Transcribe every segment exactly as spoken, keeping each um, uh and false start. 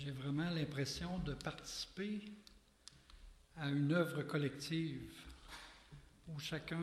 j'ai vraiment l'impression de participer à une œuvre collective où chacun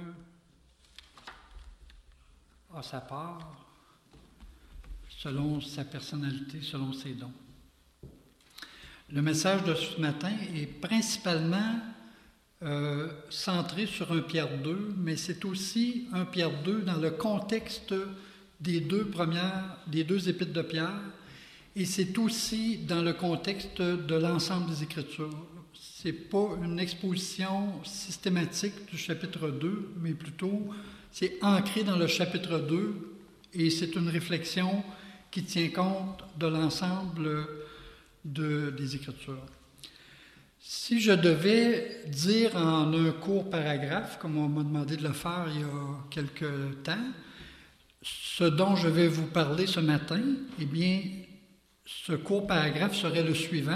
a sa part selon sa personnalité, selon ses dons. Le message de ce matin est principalement euh, centré sur un Pierre deux, mais c'est aussi un Pierre deux dans le contexte des deux premières, des deux épîtres de Pierre, et c'est aussi dans le contexte de l'ensemble des Écritures. Ce n'est pas une exposition systématique du chapitre deux, mais plutôt c'est ancré dans le chapitre deux et c'est une réflexion qui tient compte de l'ensemble de, des Écritures. Si je devais dire en un court paragraphe, comme on m'a demandé de le faire il y a quelque temps, ce dont je vais vous parler ce matin, eh bien, ce court paragraphe serait le suivant.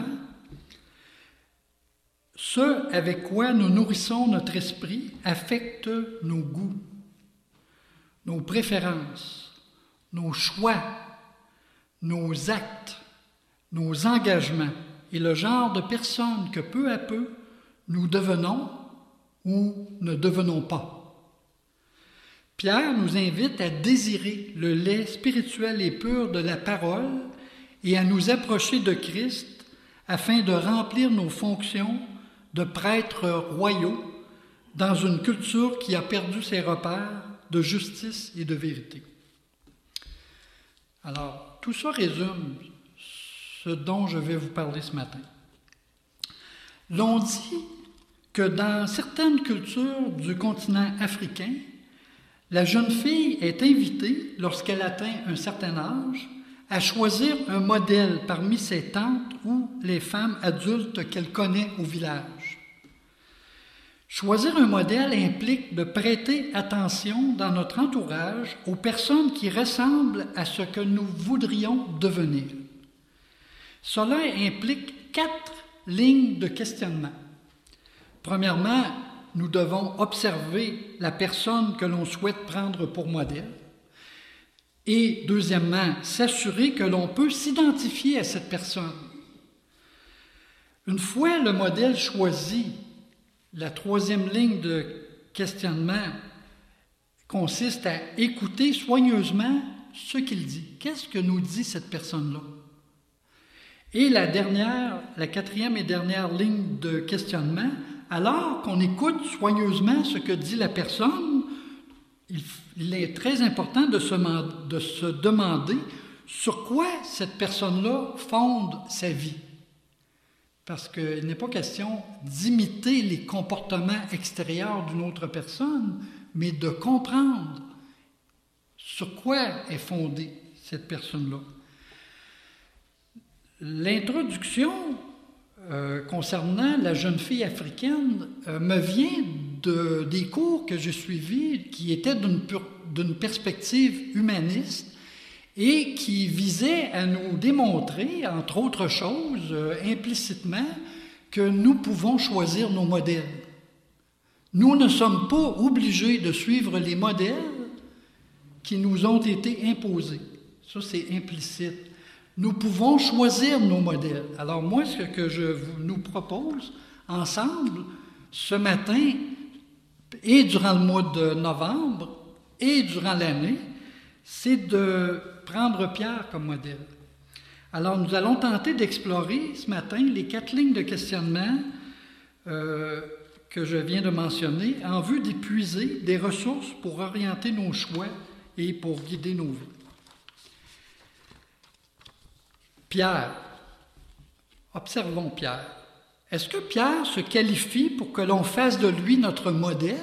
Ce avec quoi nous nourrissons notre esprit affecte nos goûts, nos préférences, nos choix, nos actes, nos engagements et le genre de personnes que peu à peu nous devenons ou ne devenons pas. Pierre nous invite à désirer le lait spirituel et pur de la parole et à nous approcher de Christ afin de remplir nos fonctions de prêtres royaux dans une culture qui a perdu ses repères de justice et de vérité. Alors, tout ça résume ce dont je vais vous parler ce matin. L'on dit que dans certaines cultures du continent africain, la jeune fille est invitée, lorsqu'elle atteint un certain âge, à choisir un modèle parmi ses tantes ou les femmes adultes qu'elle connaît au village. Choisir un modèle implique de prêter attention dans notre entourage aux personnes qui ressemblent à ce que nous voudrions devenir. Cela implique quatre lignes de questionnement. Premièrement, nous devons observer la personne que l'on souhaite prendre pour modèle. Et deuxièmement, s'assurer que l'on peut s'identifier à cette personne. Une fois le modèle choisi, la troisième ligne de questionnement consiste à écouter soigneusement ce qu'il dit. Qu'est-ce que nous dit cette personne-là? Et la dernière, la quatrième et dernière ligne de questionnement, alors qu'on écoute soigneusement ce que dit la personne, il, il est très important de se, de se demander sur quoi cette personne-là fonde sa vie. Parce qu'il n'est pas question d'imiter les comportements extérieurs d'une autre personne, mais de comprendre sur quoi est fondée cette personne-là. L'introduction euh, concernant la jeune fille africaine euh, me vient de, des cours que j'ai suivis qui étaient d'une, d'une perspective humaniste et qui visaient à nous démontrer, entre autres choses, euh, implicitement, que nous pouvons choisir nos modèles. Nous ne sommes pas obligés de suivre les modèles qui nous ont été imposés. Ça, c'est implicite. Nous pouvons choisir nos modèles. Alors moi, ce que je vous, nous propose ensemble ce matin et durant le mois de novembre et durant l'année, c'est de prendre Pierre comme modèle. Alors nous allons tenter d'explorer ce matin les quatre lignes de questionnement euh, que je viens de mentionner en vue d'épuiser des ressources pour orienter nos choix et pour guider nos vies. Pierre, observons Pierre. Est-ce que Pierre se qualifie pour que l'on fasse de lui notre modèle?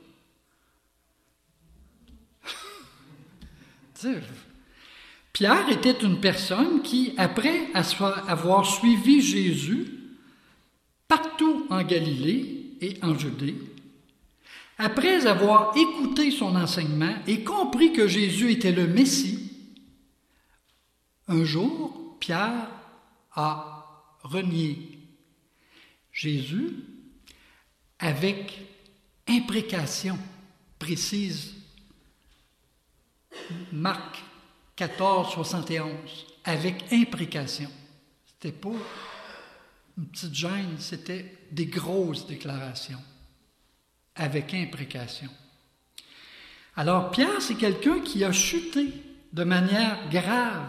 Pierre était une personne qui, après avoir suivi Jésus partout en Galilée et en Judée, après avoir écouté son enseignement et compris que Jésus était le Messie, un jour, Pierre a renié Jésus avec imprécation précise. Marc quatorze, soixante et onze, avec imprécation. C'était pas une petite gêne, c'était des grosses déclarations, avec imprécation. Alors, Pierre, c'est quelqu'un qui a chuté de manière grave.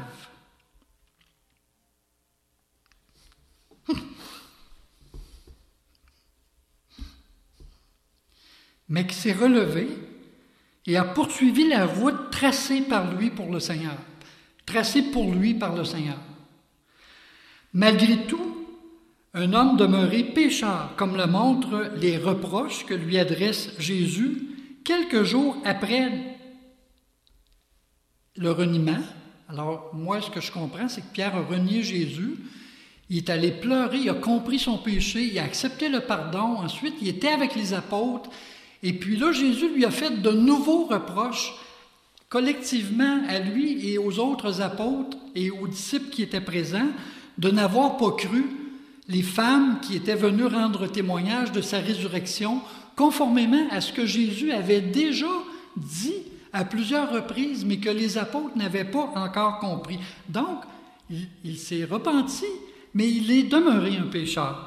Mais qui s'est relevé et a poursuivi la route tracée par lui pour le Seigneur. Tracée pour lui par le Seigneur. Malgré tout, un homme demeuré pécheur, comme le montrent les reproches que lui adresse Jésus quelques jours après le reniement. Alors, moi, ce que je comprends, c'est que Pierre a renié Jésus. Il est allé pleurer, il a compris son péché, il a accepté le pardon. Ensuite, il était avec les apôtres. Et puis là, Jésus lui a fait de nouveaux reproches, collectivement à lui et aux autres apôtres et aux disciples qui étaient présents, de n'avoir pas cru les femmes qui étaient venues rendre témoignage de sa résurrection, conformément à ce que Jésus avait déjà dit à plusieurs reprises, mais que les apôtres n'avaient pas encore compris. Donc, il, il s'est repenti, mais il est demeuré un pécheur.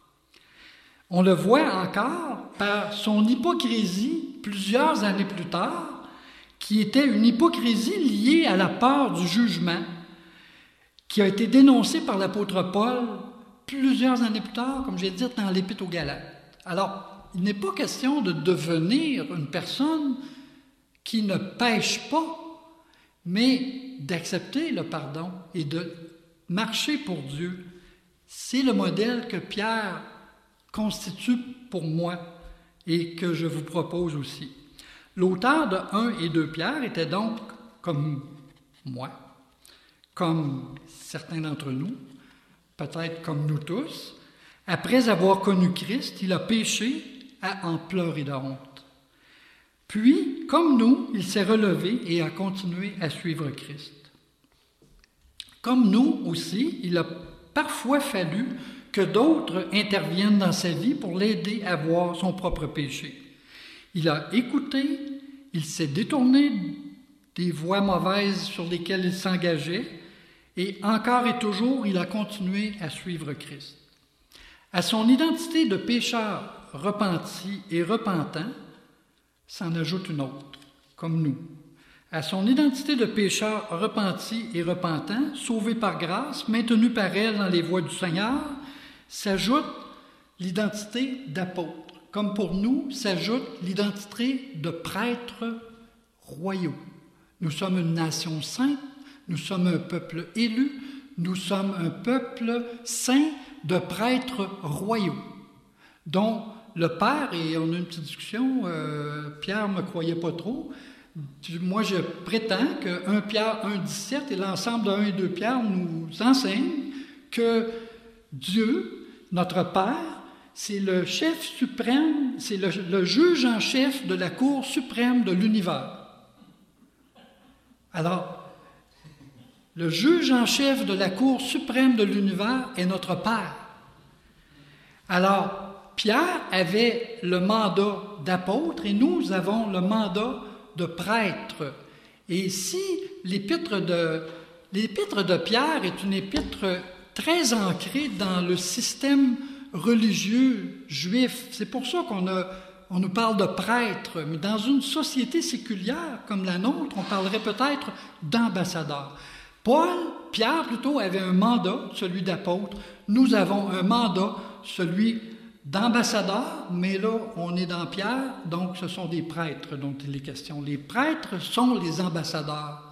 On le voit encore par son hypocrisie plusieurs années plus tard, qui était une hypocrisie liée à la peur du jugement, qui a été dénoncée par l'apôtre Paul plusieurs années plus tard, comme j'ai dit, dans l'Épître aux Galates. Alors, il n'est pas question de devenir une personne qui ne pêche pas, mais d'accepter le pardon et de marcher pour Dieu. C'est le modèle que Pierre constitue pour moi et que je vous propose aussi. L'auteur de un et deux Pierre était donc comme moi, comme certains d'entre nous, peut-être comme nous tous. Après avoir connu Christ, il a péché à en pleurer de honte. Puis, comme nous, il s'est relevé et a continué à suivre Christ. Comme nous aussi, il a parfois fallu que d'autres interviennent dans sa vie pour l'aider à voir son propre péché. Il a écouté, il s'est détourné des voies mauvaises sur lesquelles il s'engageait, et encore et toujours, il a continué à suivre Christ. À son identité de pécheur repenti et repentant, s'en ajoute une autre, comme nous. À son identité de pécheur repenti et repentant, sauvé par grâce, maintenu par elle dans les voies du Seigneur, s'ajoute l'identité d'apôtre. Comme pour nous, s'ajoute l'identité de prêtres royaux. Nous sommes une nation sainte, nous sommes un peuple élu, nous sommes un peuple saint de prêtres royaux, dont le Père, et on a une petite discussion, euh, Pierre ne me croyait pas trop, moi je prétends que un Pierre un dix-sept et l'ensemble de un et deux Pierre nous enseignent que Dieu, notre Père, c'est le chef suprême, c'est le, le juge en chef de la cour suprême de l'univers. Alors, le juge en chef de la cour suprême de l'univers est notre Père. Alors, Pierre avait le mandat d'apôtre et nous avons le mandat de prêtre. Et si l'épître de, l'épître de Pierre est une épître très ancrée dans le système religieux juif, c'est pour ça qu'on a, on nous parle de prêtre, mais dans une société séculière comme la nôtre, on parlerait peut-être d'ambassadeur. Paul, Pierre plutôt, avait un mandat, celui d'apôtre. Nous avons un mandat, celui d'ambassadeur, mais là, on est dans Pierre, donc ce sont des prêtres dont il est question. Les prêtres sont les ambassadeurs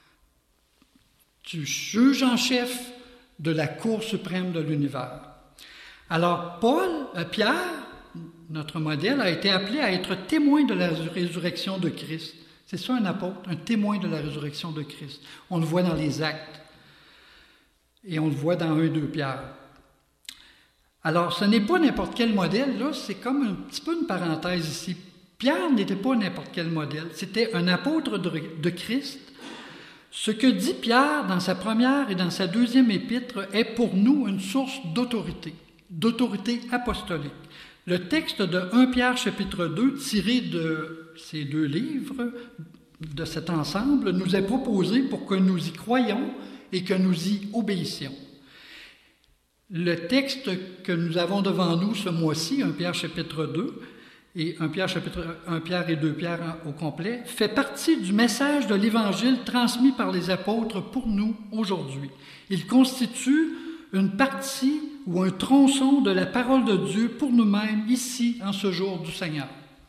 du juge en chef de la Cour suprême de l'univers. Alors, Paul, euh, Pierre, notre modèle, a été appelé à être témoin de la résurrection de Christ. C'est ça un apôtre, un témoin de la résurrection de Christ. On le voit dans les actes et on le voit dans un et deux Pierre. Alors, ce n'est pas n'importe quel modèle, là, c'est comme un petit peu une parenthèse ici. Pierre n'était pas n'importe quel modèle, c'était un apôtre de, de Christ. Ce que dit Pierre dans sa première et dans sa deuxième épître est pour nous une source d'autorité, d'autorité apostolique. Le texte de un Pierre chapitre deux, tiré de ces deux livres, de cet ensemble, nous est proposé pour que nous y croyions et que nous y obéissions. Le texte que nous avons devant nous ce mois-ci, un Pierre chapitre deux, et un Pierre, chapitre, un Pierre et deux Pierre au complet, fait partie du message de l'Évangile transmis par les apôtres pour nous aujourd'hui. Il constitue une partie ou un tronçon de la parole de Dieu pour nous-mêmes ici, en ce jour du Seigneur.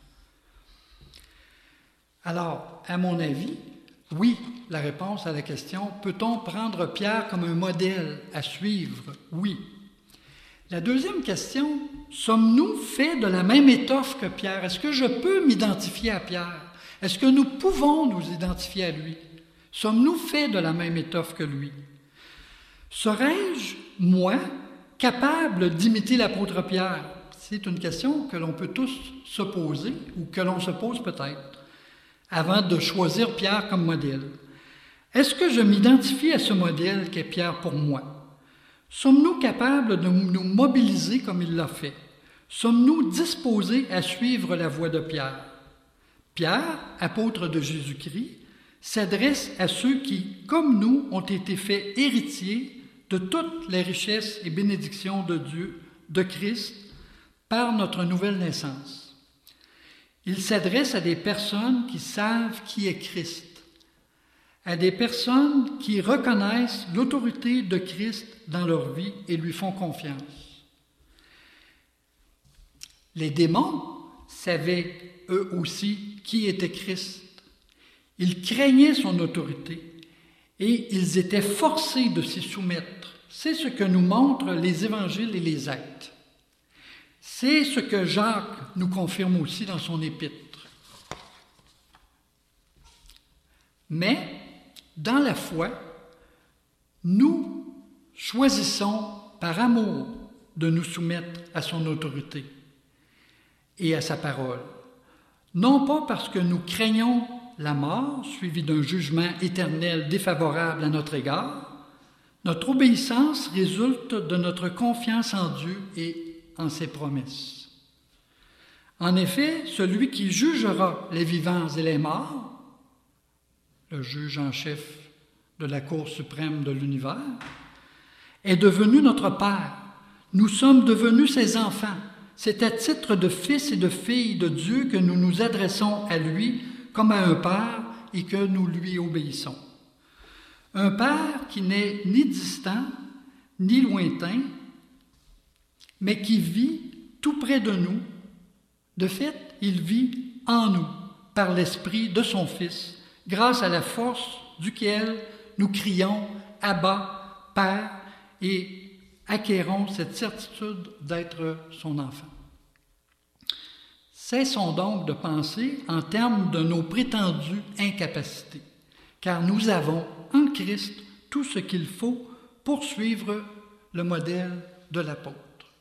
Alors, à mon avis, oui, la réponse à la question, peut-on prendre Pierre comme un modèle à suivre? Oui. La deuxième question, sommes-nous faits de la même étoffe que Pierre? Est-ce que je peux m'identifier à Pierre? Est-ce que nous pouvons nous identifier à lui? Sommes-nous faits de la même étoffe que lui? Serais-je, moi, capable d'imiter l'apôtre Pierre? C'est une question que l'on peut tous se poser, ou que l'on se pose peut-être, avant de choisir Pierre comme modèle. Est-ce que je m'identifie à ce modèle qu'est Pierre pour moi? Sommes-nous capables de nous mobiliser comme il l'a fait? Sommes-nous disposés à suivre la voie de Pierre? Pierre, apôtre de Jésus-Christ, s'adresse à ceux qui, comme nous, ont été faits héritiers de toutes les richesses et bénédictions de Dieu, de Christ, par notre nouvelle naissance. Il s'adresse à des personnes qui savent qui est Christ, à des personnes qui reconnaissent l'autorité de Christ dans leur vie et lui font confiance. Les démons savaient eux aussi qui était Christ. Ils craignaient son autorité et ils étaient forcés de s'y soumettre. C'est ce que nous montrent les évangiles et les actes. C'est ce que Jacques nous confirme aussi dans son épître. Mais, dans la foi, nous choisissons par amour de nous soumettre à son autorité et à sa parole. Non pas parce que nous craignons la mort, suivie d'un jugement éternel défavorable à notre égard. Notre obéissance résulte de notre confiance en Dieu et en ses promesses. En effet, celui qui jugera les vivants et les morts, le juge en chef de la Cour suprême de l'univers, est devenu notre Père. Nous sommes devenus ses enfants. C'est à titre de fils et de filles de Dieu que nous nous adressons à lui comme à un Père et que nous lui obéissons. Un Père qui n'est ni distant, ni lointain, mais qui vit tout près de nous. De fait, il vit en nous, par l'Esprit de son Fils, grâce à la force duquel nous crions « Abba, Père » et acquérons cette certitude d'être son enfant. Cessons donc de penser en termes de nos prétendues incapacités, car nous avons en Christ tout ce qu'il faut pour suivre le modèle de l'apôtre.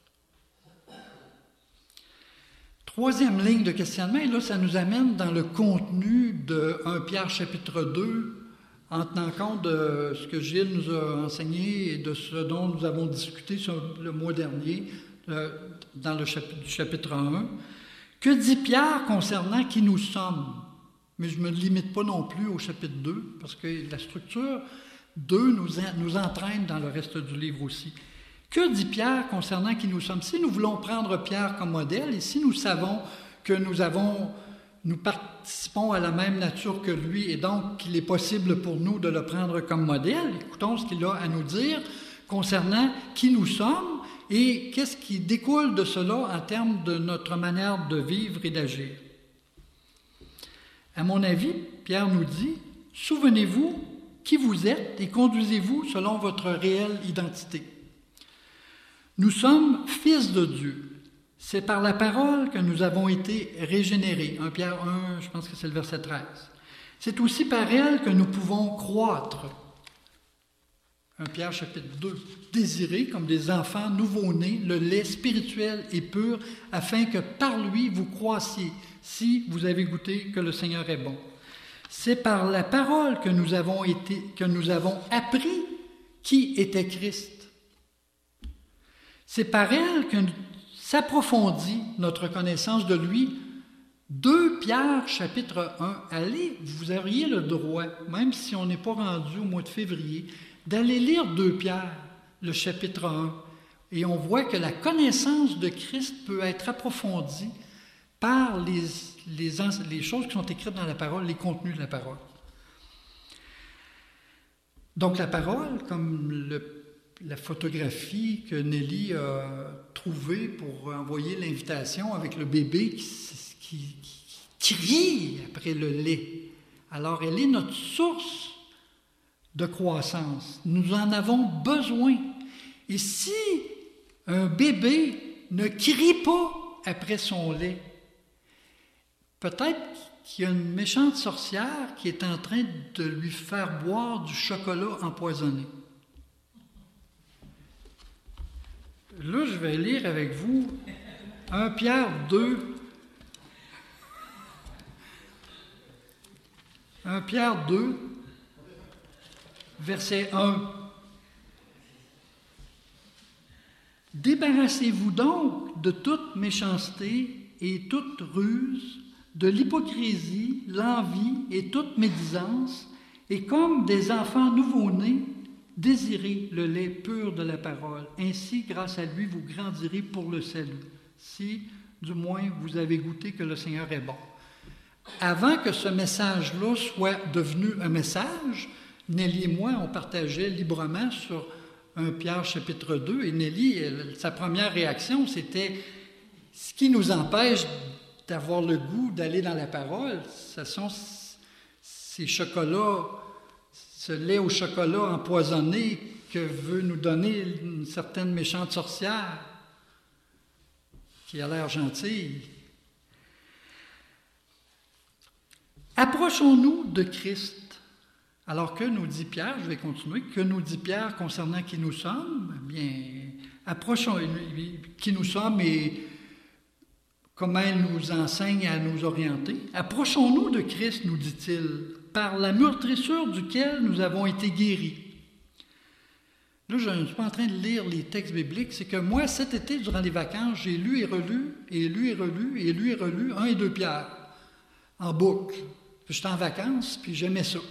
Troisième ligne de questionnement, et là, ça nous amène dans le contenu de premier Pierre chapitre deux, en tenant compte de ce que Gilles nous a enseigné et de ce dont nous avons discuté le mois dernier dans le chapitre, chapitre un. Que dit Pierre concernant qui nous sommes? Mais je ne me limite pas non plus au chapitre deux, parce que la structure deux nous, nous entraîne dans le reste du livre aussi. Que dit Pierre concernant qui nous sommes? Si nous voulons prendre Pierre comme modèle, et si nous savons que nous avons, nous participons à la même nature que lui, et donc qu'il est possible pour nous de le prendre comme modèle, écoutons ce qu'il a à nous dire concernant qui nous sommes et qu'est-ce qui découle de cela en termes de notre manière de vivre et d'agir. À mon avis, Pierre nous dit, « Souvenez-vous qui vous êtes et conduisez-vous selon votre réelle identité. » Nous sommes fils de Dieu. C'est par la parole que nous avons été régénérés. premier Pierre un, je pense que c'est le verset treize. C'est aussi par elle que nous pouvons croître. premier Pierre chapitre deux. Désirez comme des enfants nouveau-nés le lait spirituel et pur, afin que par lui vous croissiez, si vous avez goûté que le Seigneur est bon. C'est par la parole que nous avons été, que nous avons appris qui était Christ. C'est par elle que s'approfondit notre connaissance de lui. deux Pierre, chapitre un. Allez, vous auriez le droit, même si on n'est pas rendu au mois de février, d'aller lire deux Pierre, le chapitre un. Et on voit que la connaissance de Christ peut être approfondie par les, les, les choses qui sont écrites dans la parole, les contenus de la parole. Donc la parole, comme le, la photographie que Nelly a trouvée pour envoyer l'invitation avec le bébé qui, qui, qui crie après le lait. Alors elle est notre source de croissance. Nous en avons besoin. Et si un bébé ne crie pas après son lait, peut-être qu'il y a une méchante sorcière qui est en train de lui faire boire du chocolat empoisonné. Là, je vais lire avec vous premier Pierre deux. premier Pierre deux, verset un. Débarrassez-vous donc de toute méchanceté et toute ruse, de l'hypocrisie, l'envie et toute médisance, et comme des enfants nouveau-nés, désirez le lait pur de la parole. Ainsi, grâce à lui, vous grandirez pour le salut, si, du moins, vous avez goûté que le Seigneur est bon. Avant que ce message-là soit devenu un message, Nelly et moi, on partageait librement sur premier Pierre chapitre deux, et Nelly, elle, sa première réaction, c'était ce qui nous empêche d'avoir le goût d'aller dans la parole, ce sont ces chocolats, ce lait au chocolat empoisonné que veut nous donner une certaine méchante sorcière qui a l'air gentille. Approchons-nous de Christ. Alors que nous dit Pierre, je vais continuer, que nous dit Pierre concernant qui nous sommes? Eh bien, approchons qui nous sommes et comment il nous enseigne à nous orienter. Approchons-nous de Christ, nous dit-il, par la meurtrissure duquel nous avons été guéris. Là, je ne suis pas en train de lire les textes bibliques, c'est que moi, cet été, durant les vacances, j'ai lu et relu, et lu et relu, et lu et relu un et deux Pierre, en boucle. J'étais en vacances, puis j'aimais ça.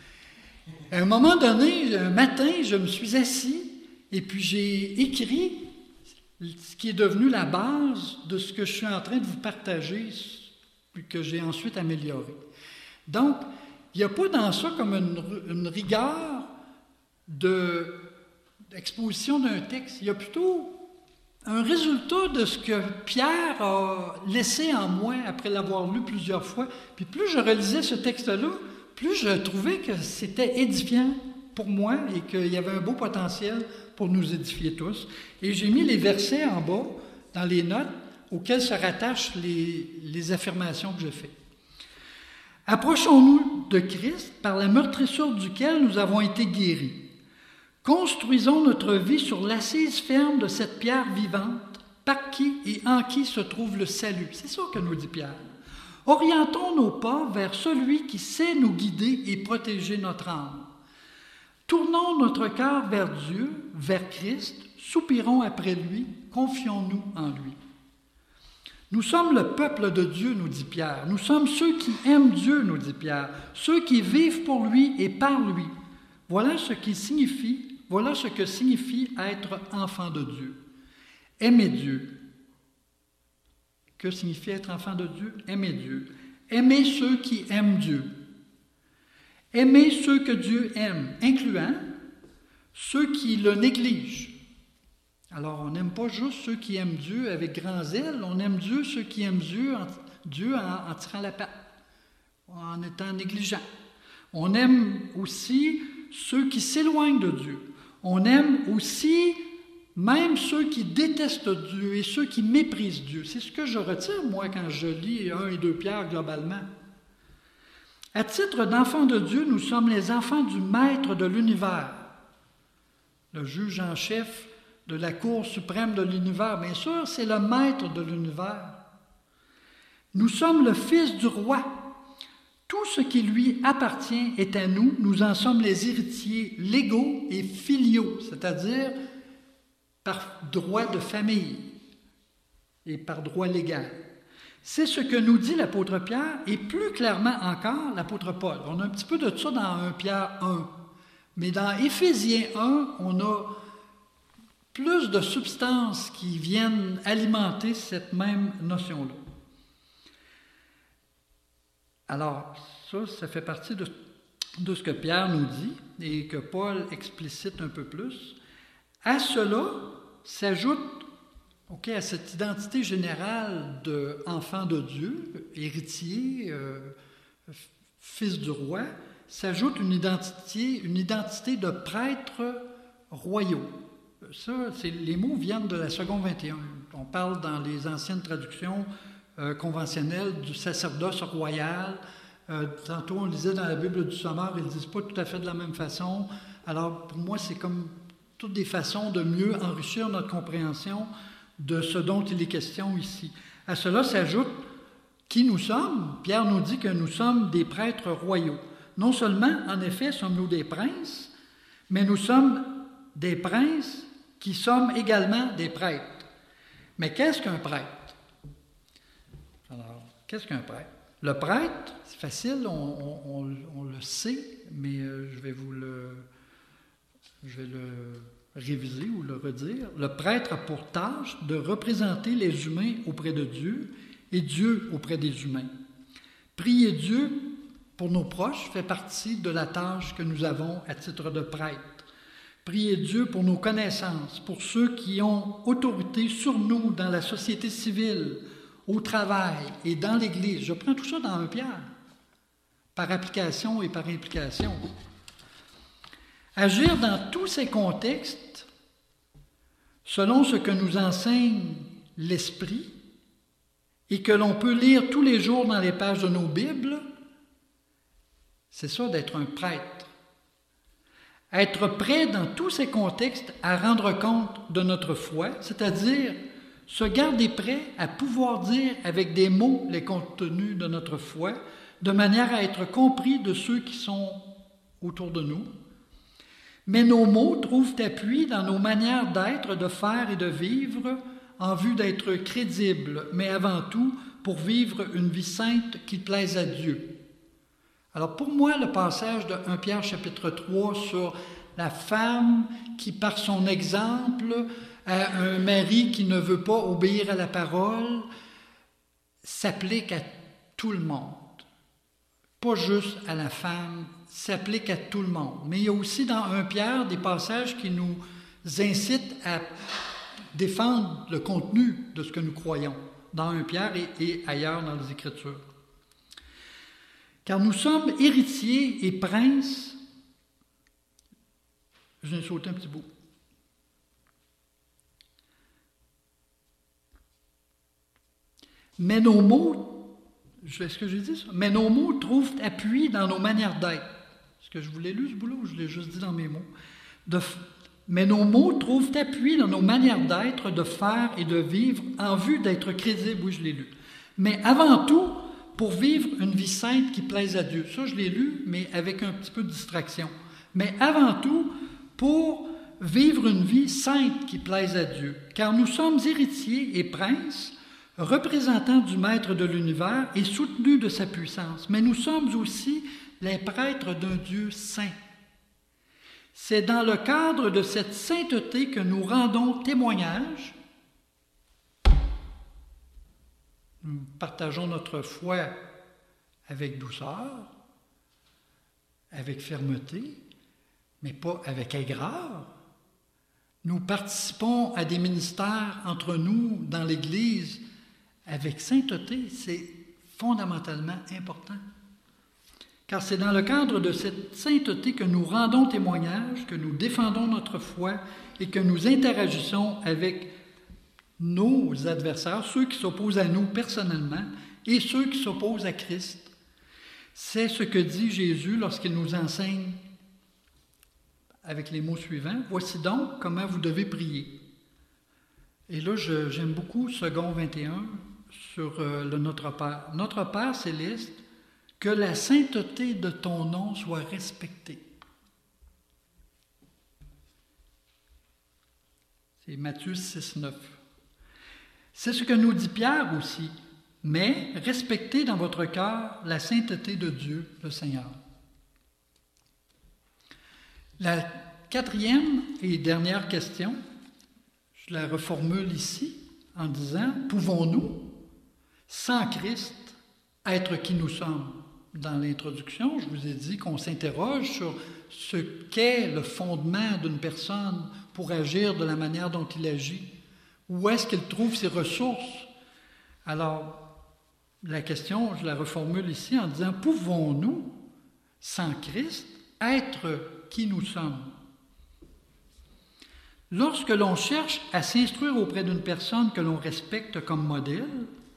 À un moment donné, un matin, je me suis assis et puis j'ai écrit ce qui est devenu la base de ce que je suis en train de vous partager, puis que j'ai ensuite amélioré. Donc, il n'y a pas dans ça comme une, une rigueur de, d'exposition d'un texte. Il y a plutôt un résultat de ce que Pierre a laissé en moi après l'avoir lu plusieurs fois. Puis plus je relisais ce texte-là, plus je trouvais que c'était édifiant pour moi et qu'il y avait un beau potentiel pour nous édifier tous. Et j'ai mis les versets en bas, dans les notes, auxquels se rattachent les, les affirmations que je fais. Approchons-nous de Christ par la meurtrissure duquel nous avons été guéris. Construisons notre vie sur l'assise ferme de cette pierre vivante, par qui et en qui se trouve le salut. C'est ça que nous dit Pierre. Orientons nos pas vers celui qui sait nous guider et protéger notre âme. Tournons notre cœur vers Dieu, vers Christ, soupirons après lui, confions-nous en lui. Nous sommes le peuple de Dieu, nous dit Pierre. Nous sommes ceux qui aiment Dieu, nous dit Pierre, ceux qui vivent pour lui et par lui. Voilà ce qui signifie, voilà ce que signifie être enfant de Dieu. Aimer Dieu. Que signifie être enfant de Dieu? Aimer Dieu. Aimer ceux qui aiment Dieu. Aimer ceux que Dieu aime, incluant ceux qui le négligent. Alors, on n'aime pas juste ceux qui aiment Dieu avec grand zèle, on aime Dieu, ceux qui aiment Dieu en, Dieu en, en tirant la patte, en étant négligent. On aime aussi ceux qui s'éloignent de Dieu. On aime aussi même ceux qui détestent Dieu et ceux qui méprisent Dieu. C'est ce que je retire, moi, quand je lis un et deux Pierre globalement. À titre d'enfants de Dieu, nous sommes les enfants du Maître de l'univers, le juge en chef de la Cour suprême de l'univers. Bien sûr, c'est le Maître de l'univers. Nous sommes le Fils du Roi. Tout ce qui lui appartient est à nous. Nous en sommes les héritiers légaux et filiaux, c'est-à-dire par droit de famille et par droit légal. C'est ce que nous dit l'apôtre Pierre et plus clairement encore l'apôtre Paul. On a un petit peu de ça dans premier Pierre un. Mais dans Éphésiens un, on a plus de substances qui viennent alimenter cette même notion-là. Alors, ça, ça fait partie de, de ce que Pierre nous dit et que Paul explicite un peu plus. À cela s'ajoute, okay, à cette identité générale d'enfant de Dieu, héritier, euh, fils du roi, s'ajoute une identité, une identité de prêtre royaux. Ça, c'est, les mots viennent de la seconde vingt et un. On parle dans les anciennes traductions euh, conventionnelles du sacerdoce royal. Euh, tantôt, on lisait dans la Bible du Sommeur, ils ne disent pas tout à fait de la même façon. Alors, pour moi, c'est comme toutes des façons de mieux enrichir notre compréhension de ce dont il est question ici. À cela s'ajoute qui nous sommes. Pierre nous dit que nous sommes des prêtres royaux. Non seulement, en effet, sommes-nous des princes, mais nous sommes des princes qui sommes également des prêtres. Mais qu'est-ce qu'un prêtre? Alors, qu'est-ce qu'un prêtre? Le prêtre, c'est facile, on, on, on, on le sait, mais euh, je vais vous le, je vais le réviser ou le redire. Le prêtre a pour tâche de représenter les humains auprès de Dieu et Dieu auprès des humains. Prier Dieu pour nos proches fait partie de la tâche que nous avons à titre de prêtre. Prier Dieu pour nos connaissances, pour ceux qui ont autorité sur nous dans la société civile, au travail et dans l'Église. Je prends tout ça dans un Pierre, par application et par implication. Agir dans tous ces contextes, selon ce que nous enseigne l'Esprit et que l'on peut lire tous les jours dans les pages de nos Bibles, c'est ça d'être un prêtre. Être prêt dans tous ces contextes à rendre compte de notre foi, c'est-à-dire se garder prêt à pouvoir dire avec des mots les contenus de notre foi, de manière à être compris de ceux qui sont autour de nous. Mais nos mots trouvent appui dans nos manières d'être, de faire et de vivre en vue d'être crédibles, mais avant tout pour vivre une vie sainte qui plaise à Dieu. Alors pour moi, le passage de premier Pierre chapitre trois sur la femme qui, par son exemple, a un mari qui ne veut pas obéir à la parole, s'applique à tout le monde. Pas juste à la femme, s'applique à tout le monde. Mais il y a aussi dans premier Pierre des passages qui nous incitent à défendre le contenu de ce que nous croyons, dans premier Pierre et, et ailleurs dans les Écritures. Car nous sommes héritiers et princes. Je vais sauter un petit bout. Mais nos mots, est-ce que j'ai dit ça? Mais nos mots trouvent appui dans nos manières d'être. Est-ce que je vous l'ai lu ce bout-là ou je l'ai juste dit dans mes mots? De, mais nos mots trouvent appui dans nos manières d'être, de faire et de vivre en vue d'être crédibles. Oui, je l'ai lu. Mais avant tout, pour vivre une vie sainte qui plaise à Dieu. Ça, je l'ai lu, mais avec un petit peu de distraction. Mais avant tout, pour vivre une vie sainte qui plaise à Dieu. Car nous sommes héritiers et princes, représentants du Maître de l'univers et soutenus de sa puissance. Mais nous sommes aussi les prêtres d'un Dieu saint. C'est dans le cadre de cette sainteté que nous rendons témoignage. Nous partageons notre foi avec douceur, avec fermeté, mais pas avec aigreur. Nous participons à des ministères entre nous dans l'Église avec sainteté. C'est fondamentalement important. Car c'est dans le cadre de cette sainteté que nous rendons témoignage, que nous défendons notre foi et que nous interagissons avec nos adversaires, ceux qui s'opposent à nous personnellement et ceux qui s'opposent à Christ. C'est ce que dit Jésus lorsqu'il nous enseigne avec les mots suivants. « Voici donc comment vous devez prier. » Et là, je, j'aime beaucoup second vingt et un sur euh, le Notre Père. « Notre Père céleste, que la sainteté de ton nom soit respectée. » C'est Matthieu six, neuf. C'est ce que nous dit Pierre aussi. Mais respectez dans votre cœur la sainteté de Dieu, le Seigneur. La quatrième et dernière question, Je la reformule ici en disant, pouvons-nous, sans Christ, être qui nous sommes? Dans l'introduction, je vous ai dit qu'on s'interroge sur ce qu'est le fondement d'une personne pour agir de la manière dont il agit. Où est-ce qu'il trouve ses ressources? Alors, la question, je la reformule ici en disant, pouvons-nous, sans Christ, être qui nous sommes? Lorsque l'on cherche à s'instruire auprès d'une personne que l'on respecte comme modèle,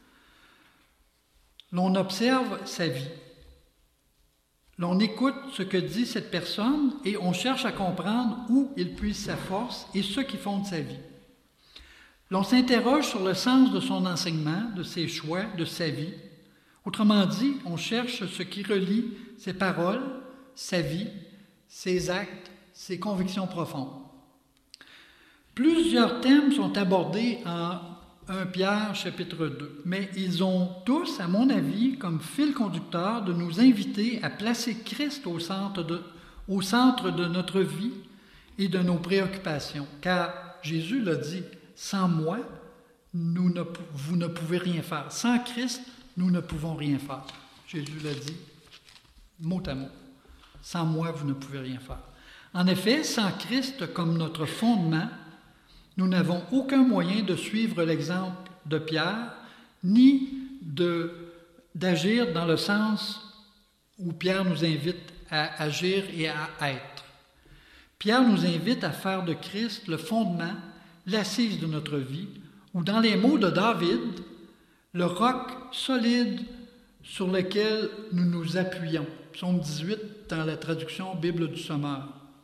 l'on observe sa vie. L'on écoute ce que dit cette personne et on cherche à comprendre où il puise sa force et ce qui fonde sa vie. L'on s'interroge sur le sens de son enseignement, de ses choix, de sa vie. Autrement dit, on cherche ce qui relie ses paroles, sa vie, ses actes, ses convictions profondes. Plusieurs thèmes sont abordés en premier Pierre, chapitre deux, mais ils ont tous, à mon avis, comme fil conducteur de nous inviter à placer Christ au centre de, au centre de notre vie et de nos préoccupations. Car Jésus l'a dit, sans moi, nous ne, vous ne pouvez rien faire. Sans Christ, nous ne pouvons rien faire. Jésus l'a dit, mot à mot. Sans moi, vous ne pouvez rien faire. En effet, sans Christ comme notre fondement, nous n'avons aucun moyen de suivre l'exemple de Pierre, ni de, d'agir dans le sens où Pierre nous invite à agir et à être. Pierre nous invite à faire de Christ le fondement, l'assise de notre vie, ou dans les mots de David, le roc solide sur lequel nous nous appuyons. Psaume dix-huit dans la traduction Bible du Sommeur.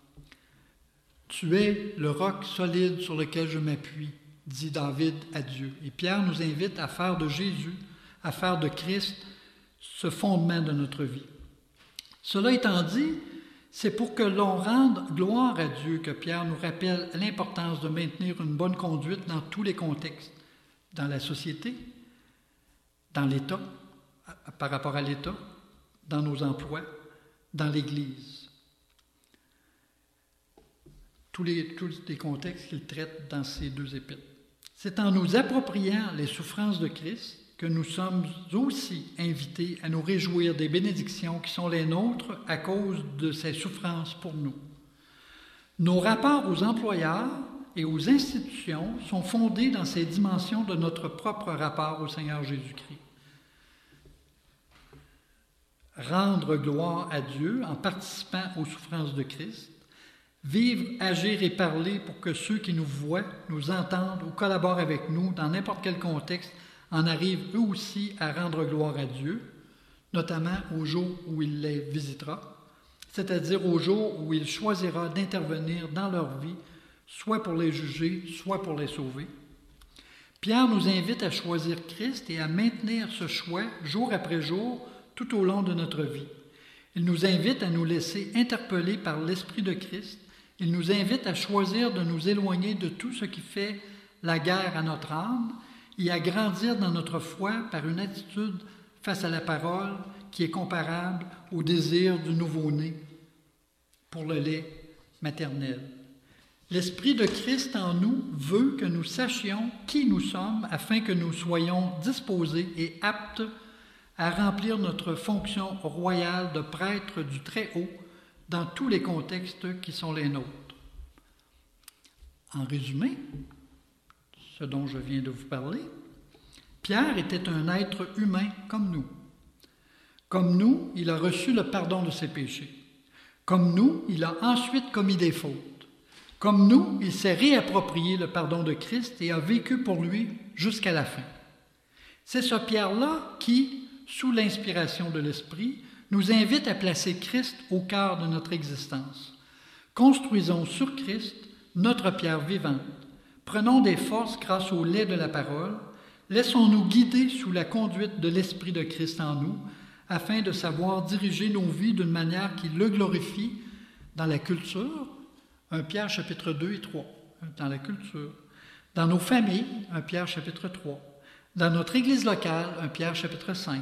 Tu es le roc solide sur lequel je m'appuie, dit David à Dieu. Et Pierre nous invite à faire de Jésus, à faire de Christ, ce fondement de notre vie. Cela étant dit, c'est pour que l'on rende gloire à Dieu que Pierre nous rappelle l'importance de maintenir une bonne conduite dans tous les contextes, dans la société, dans l'État, par rapport à l'État, dans nos emplois, dans l'Église. Tous les, tous les contextes qu'il traite dans ces deux épîtres. C'est en nous appropriant les souffrances de Christ que nous sommes aussi invités à nous réjouir des bénédictions qui sont les nôtres à cause de ces souffrances pour nous. Nos rapports aux employeurs et aux institutions sont fondés dans ces dimensions de notre propre rapport au Seigneur Jésus-Christ. Rendre gloire à Dieu en participant aux souffrances de Christ, vivre, agir et parler pour que ceux qui nous voient, nous entendent ou collaborent avec nous dans n'importe quel contexte en arrivent eux aussi à rendre gloire à Dieu, notamment au jour où il les visitera, c'est-à-dire au jour où il choisira d'intervenir dans leur vie, soit pour les juger, soit pour les sauver. Pierre nous invite à choisir Christ et à maintenir ce choix jour après jour tout au long de notre vie. Il nous invite à nous laisser interpeller par l'Esprit de Christ. Il nous invite à choisir de nous éloigner de tout ce qui fait la guerre à notre âme et à grandir dans notre foi par une attitude face à la parole qui est comparable au désir du nouveau-né pour le lait maternel. L'Esprit de Christ en nous veut que nous sachions qui nous sommes afin que nous soyons disposés et aptes à remplir notre fonction royale de prêtre du Très-Haut dans tous les contextes qui sont les nôtres. En résumé, ce dont je viens de vous parler, Pierre était un être humain comme nous. Comme nous, il a reçu le pardon de ses péchés. Comme nous, il a ensuite commis des fautes. Comme nous, il s'est réapproprié le pardon de Christ et a vécu pour lui jusqu'à la fin. C'est ce Pierre-là qui, sous l'inspiration de l'Esprit, nous invite à placer Christ au cœur de notre existence. Construisons sur Christ notre pierre vivante. Prenons des forces grâce au lait de la parole. Laissons-nous guider sous la conduite de l'Esprit de Christ en nous, afin de savoir diriger nos vies d'une manière qui le glorifie dans la culture, premier Pierre chapitre deux et trois, dans la culture, dans nos familles, premier Pierre chapitre trois, dans notre Église locale, premier Pierre chapitre cinq.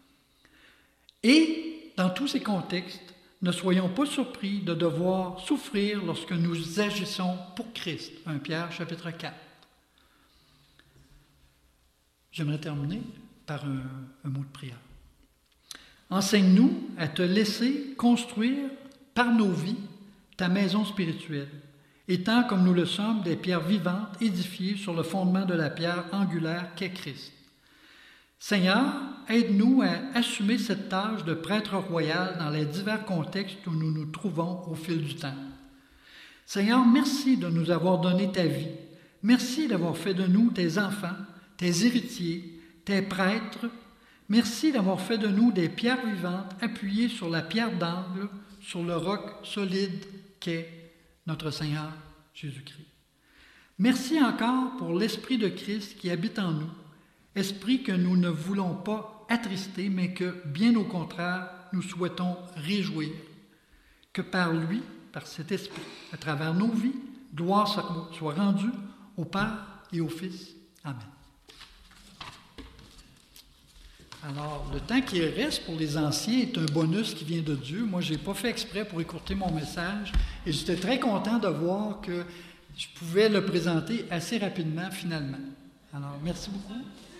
Et, dans tous ces contextes, ne soyons pas surpris de devoir souffrir lorsque nous agissons pour Christ, premier Pierre chapitre quatre. J'aimerais terminer par un, un mot de prière. Enseigne-nous à te laisser construire par nos vies ta maison spirituelle, étant comme nous le sommes des pierres vivantes édifiées sur le fondement de la pierre angulaire qu'est Christ. Seigneur, aide-nous à assumer cette tâche de prêtre royal dans les divers contextes où nous nous trouvons au fil du temps. Seigneur, merci de nous avoir donné ta vie. Merci d'avoir fait de nous tes enfants, tes héritiers, tes prêtres. Merci d'avoir fait de nous des pierres vivantes appuyées sur la pierre d'angle, sur le roc solide qu'est notre Seigneur Jésus-Christ. Merci encore pour l'Esprit de Christ qui habite en nous, esprit que nous ne voulons pas attrister, mais que, bien au contraire, nous souhaitons réjouir. Que par lui, par cet Esprit, à travers nos vies, gloire soit rendue au Père et au Fils. Amen. Alors, le temps qui reste pour les anciens est un bonus qui vient de Dieu. Moi, je n'ai pas fait exprès pour écourter mon message et j'étais très content de voir que je pouvais le présenter assez rapidement, finalement. Alors, merci beaucoup.